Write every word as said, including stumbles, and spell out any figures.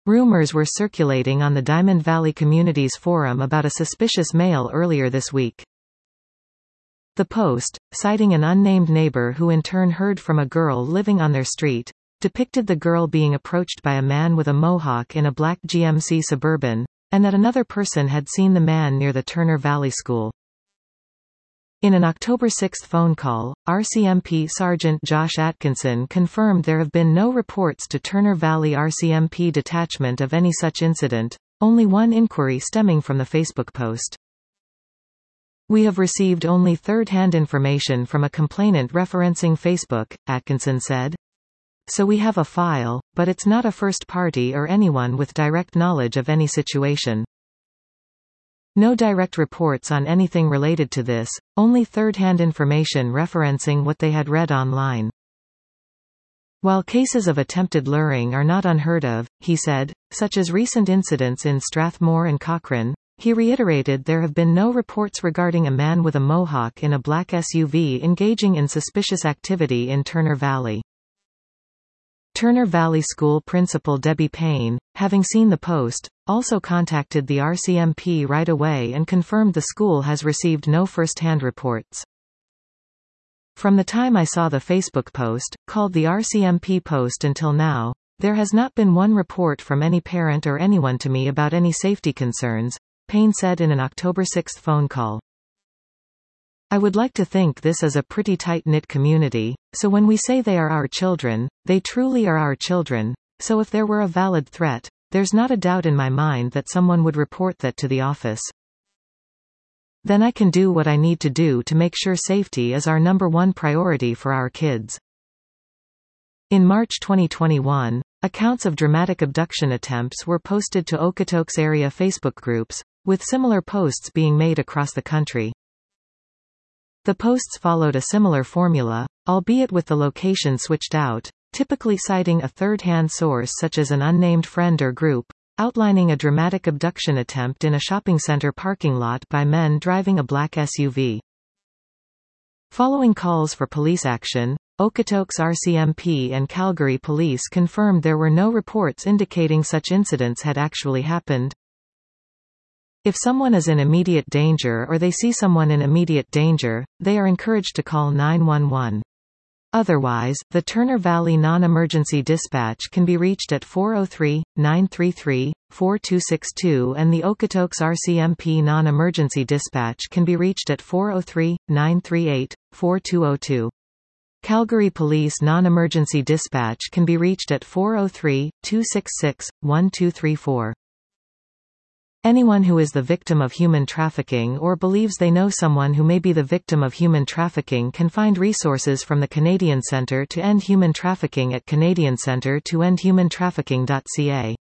Rumors were circulating on the Diamond Valley Communities Forum about a suspicious male earlier this week. The Post, citing an unnamed neighbor who in turn heard from a girl living on their street, depicted the girl being approached by a man with a mohawk in a black G M C Suburban, and that another person had seen the man near the Turner Valley School. In an October sixth phone call, R C M P Sergeant Josh Atkinson confirmed there have been no reports to Turner Valley R C M P detachment of any such incident, only one inquiry stemming from the Facebook post. "We have received only third-hand information from a complainant referencing Facebook," Atkinson said. "So we have a file, but it's not a first party or anyone with direct knowledge of any situation. No direct reports on anything related to this, only third-hand information referencing what they had read online." While cases of attempted luring are not unheard of, he said, such as recent incidents in Strathmore and Cochrane, he reiterated there have been no reports regarding a man with a mohawk in a black S U V engaging in suspicious activity in Turner Valley. Turner Valley School Principal Debbie Payne, having seen the post, also contacted the R C M P right away and confirmed the school has received no first-hand reports. "From the time I saw the Facebook post, called the R C M P post until now, there has not been one report from any parent or anyone to me about any safety concerns," Payne said in an October sixth phone call. "I would like to think this is a pretty tight-knit community, so when we say they are our children, they truly are our children, so if there were a valid threat, there's not a doubt in my mind that someone would report that to the office. Then I can do what I need to do to make sure safety is our number one priority for our kids." In March twenty twenty-one, accounts of dramatic abduction attempts were posted to Okotoks area Facebook groups, with similar posts being made across the country. The posts followed a similar formula, albeit with the location switched out, typically citing a third-hand source such as an unnamed friend or group, outlining a dramatic abduction attempt in a shopping center parking lot by men driving a black S U V. Following calls for police action, Okotoks R C M P and Calgary Police confirmed there were no reports indicating such incidents had actually happened. If someone is in immediate danger or they see someone in immediate danger, they are encouraged to call nine one one. Otherwise, the Turner Valley Non-Emergency Dispatch can be reached at four oh three, nine three three, four two six two and the Okotoks R C M P Non-Emergency Dispatch can be reached at four oh three, nine three eight, four two oh two. Calgary Police Non-Emergency Dispatch can be reached at four oh three, two six six, one two three four. Anyone who is the victim of human trafficking or believes they know someone who may be the victim of human trafficking can find resources from the Canadian Centre to End Human Trafficking at canadian centre to end human trafficking dot c a.